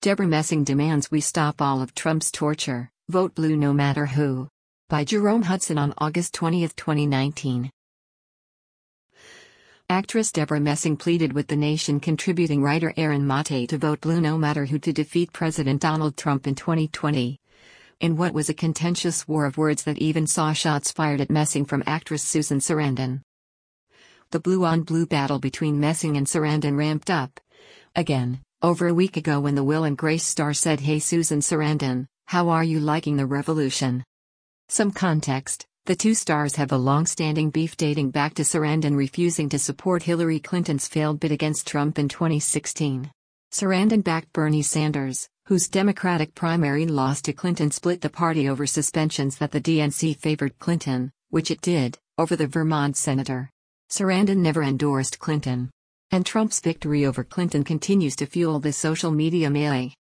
Deborah Messing demands we stop all of Trump's torture, vote blue no matter who. By Jerome Hudson on August 20, 2019. Actress Deborah Messing pleaded with The Nation contributing writer Aaron Mate to vote blue no matter who to defeat President Donald Trump in 2020. In what was a contentious war of words that even saw shots fired at Messing from actress Susan Sarandon. The blue-on-blue battle between Messing and Sarandon ramped up again over a week ago when the Will and Grace star said, "Hey Susan Sarandon, how are you liking the revolution?" Some context: the two stars have a long-standing beef dating back to Sarandon refusing to support Hillary Clinton's failed bid against Trump in 2016. Sarandon backed Bernie Sanders, whose Democratic primary loss to Clinton split the party over suspensions that the DNC favored Clinton, which it did, over the Vermont senator. Sarandon never endorsed Clinton. And Trump's victory over Clinton continues to fuel the social media melee.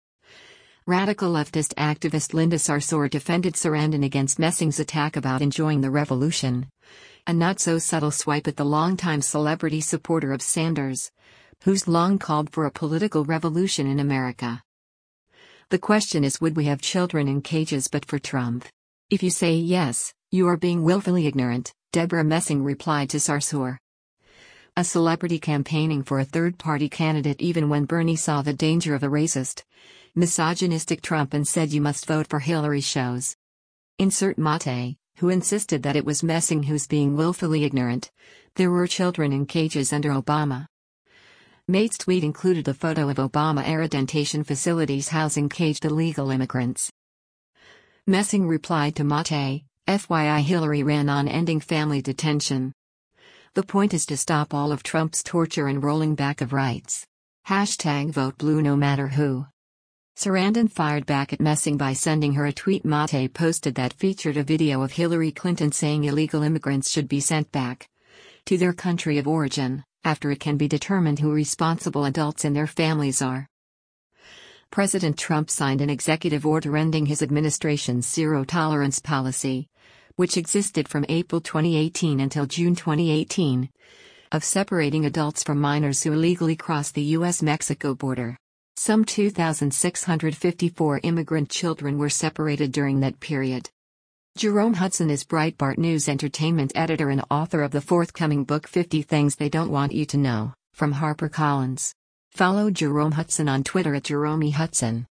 Radical leftist activist Linda Sarsour defended Sarandon against Messing's attack about enjoying the revolution. A not-so-subtle swipe at the longtime celebrity supporter of Sanders, who's long called for a political revolution in America. The question is, would we have children in cages but for Trump? If you say yes, you are being willfully ignorant, Deborah Messing replied to Sarsour. A celebrity campaigning for a third-party candidate even when Bernie saw the danger of a racist, misogynistic Trump and said you must vote for Hillary shows. Insert Mate, who insisted that it was Messing who's being willfully ignorant. There were children in cages under Obama. Mate's tweet included a photo of Obama-era detention facilities housing caged illegal immigrants. Messing replied to Mate, "FYI, Hillary ran on ending family detention. The point is to stop all of Trump's torture and rolling back of rights. Hashtag vote blue no matter who." Sarandon fired back at Messing by sending her a tweet Mate posted that featured a video of Hillary Clinton saying illegal immigrants should be sent back to their country of origin, after it can be determined who responsible adults and their families are. President Trump signed an executive order ending his administration's zero-tolerance policy, which existed from April 2018 until June 2018, of separating adults from minors who illegally cross the U.S.-Mexico border. Some 2,654 immigrant children were separated during that period. Jerome Hudson is Breitbart News entertainment editor and author of the forthcoming book 50 Things They Don't Want You to Know, from HarperCollins. Follow Jerome Hudson on Twitter at JeromeHudson.